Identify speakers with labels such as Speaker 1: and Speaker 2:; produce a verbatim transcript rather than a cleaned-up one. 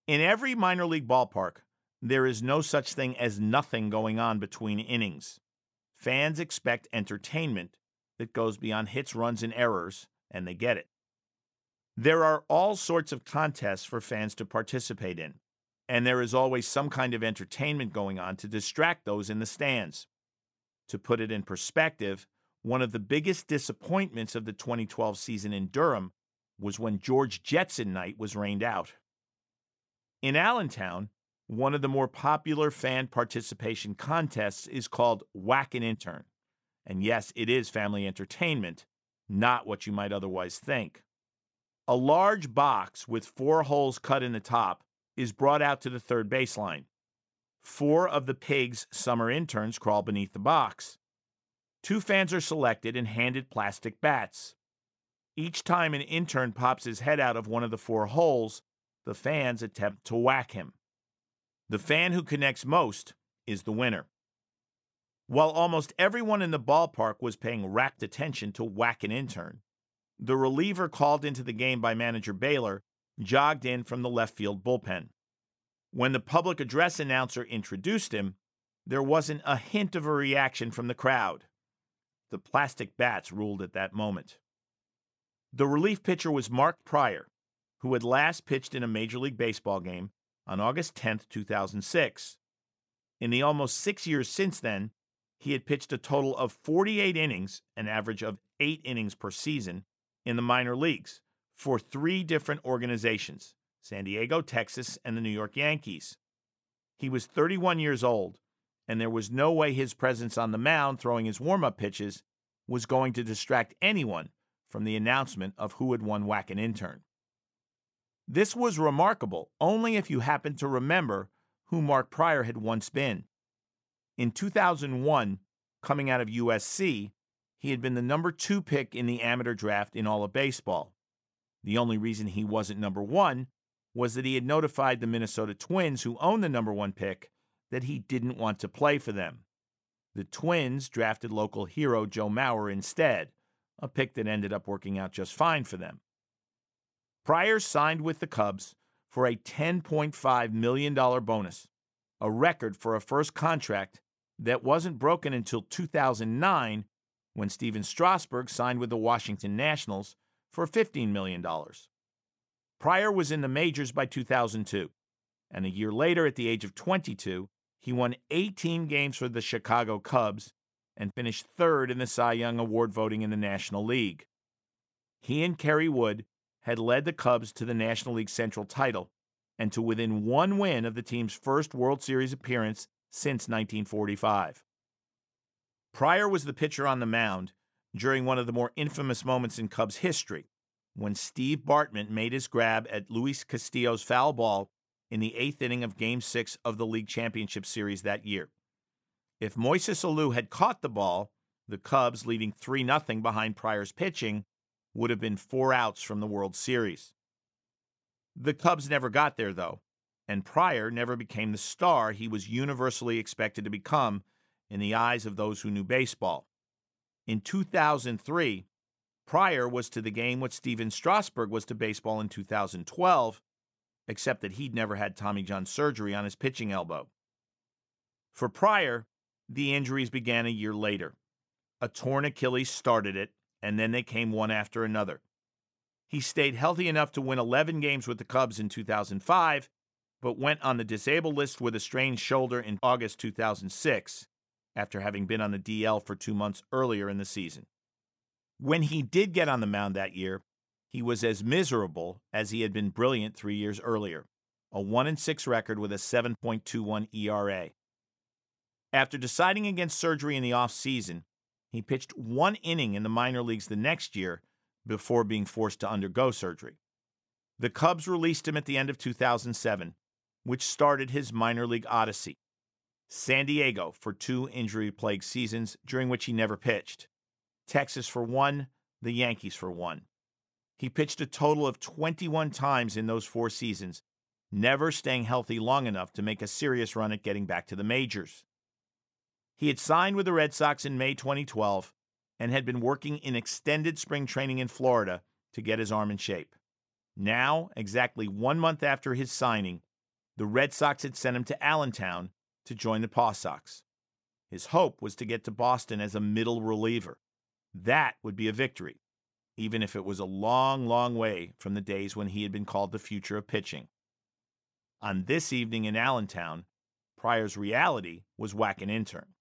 Speaker 1: In every minor league ballpark, there is no such thing as nothing going on between innings. Fans expect entertainment that goes beyond hits, runs, and errors, and they get it. There are all sorts of contests for fans to participate in, and there is always some kind of entertainment going on to distract those in the stands. To put it in perspective, one of the biggest disappointments of the twenty twelve season in Durham was when George Jetson Night was rained out. In Allentown, one of the more popular fan participation contests is called Whack an Intern. And yes, it is family entertainment, not what you might otherwise think. A large box with four holes cut in the top is brought out to the third baseline. Four of the pigs' summer interns crawl beneath the box. Two fans are selected and handed plastic bats. Each time an intern pops his head out of one of the four holes, the fans attempt to whack him. The fan who connects most is the winner. While almost everyone in the ballpark was paying rapt attention to Whack an Intern, the reliever called into the game by manager Baylor jogged in from the left field bullpen. When the public address announcer introduced him, there wasn't a hint of a reaction from the crowd. The plastic bats ruled at that moment. The relief pitcher was Mark Prior, who had last pitched in a Major League Baseball game on August tenth, two thousand six. In the almost six years since then, he had pitched a total of forty-eight innings, an average of eight innings per season, in the minor leagues for three different organizations, San Diego, Texas, and the New York Yankees. He was thirty-one years old, and there was no way his presence on the mound throwing his warm-up pitches was going to distract anyone from the announcement of who had won Whack an Intern. This was remarkable only if you happen to remember who Mark Prior had once been. In two thousand one, coming out of U S C, he had been the number two pick in the amateur draft in all of baseball. The only reason he wasn't number one was that he had notified the Minnesota Twins, who owned the number one pick, that he didn't want to play for them. The Twins drafted local hero Joe Mauer instead, a pick that ended up working out just fine for them. Prior signed with the Cubs for a ten point five million dollars bonus, a record for a first contract that wasn't broken until two thousand nine, when Steven Strasburg signed with the Washington Nationals for fifteen million dollars. Prior was in the majors by two thousand two, and a year later, at the age of twenty-two, he won eighteen games for the Chicago Cubs and finished third in the Cy Young Award voting in the National League. He and Kerry Wood had led the Cubs to the National League Central title and to within one win of the team's first World Series appearance since nineteen forty-five. Prior was the pitcher on the mound during one of the more infamous moments in Cubs history, when Steve Bartman made his grab at Luis Castillo's foul ball in the eighth inning of Game six of the League Championship Series that year. If Moises Alou had caught the ball, the Cubs, leading three nothing behind Prior's pitching, would have been four outs from the World Series. The Cubs never got there, though, and Prior never became the star he was universally expected to become in the eyes of those who knew baseball. In two thousand three, Prior was to the game what Steven Strasburg was to baseball in two thousand twelve, except that he'd never had Tommy John surgery on his pitching elbow. For Prior, the injuries began a year later. A torn Achilles started it, and then they came one after another. He stayed healthy enough to win eleven games with the Cubs in two thousand five, but went on the disabled list with a strained shoulder in August two thousand six, after having been on the D L for two months earlier in the season. When he did get on the mound that year, he was as miserable as he had been brilliant three years earlier, a one and six record with a seven point two one E R A. After deciding against surgery in the offseason, he pitched one inning in the minor leagues the next year before being forced to undergo surgery. The Cubs released him at the end of two thousand seven, which started his minor league odyssey. San Diego for two injury-plagued seasons, during which he never pitched. Texas for one, the Yankees for one. He pitched a total of twenty-one times in those four seasons, never staying healthy long enough to make a serious run at getting back to the majors. He had signed with the Red Sox in May twenty twelve and had been working in extended spring training in Florida to get his arm in shape. Now, exactly one month after his signing, The Red Sox had sent him to Allentown to join the Paw Sox. His hope was to get to Boston as a middle reliever. That would be a victory, even if it was a long, long way from the days when he had been called the future of pitching. On this evening in Allentown, Pryor's reality was whack an intern.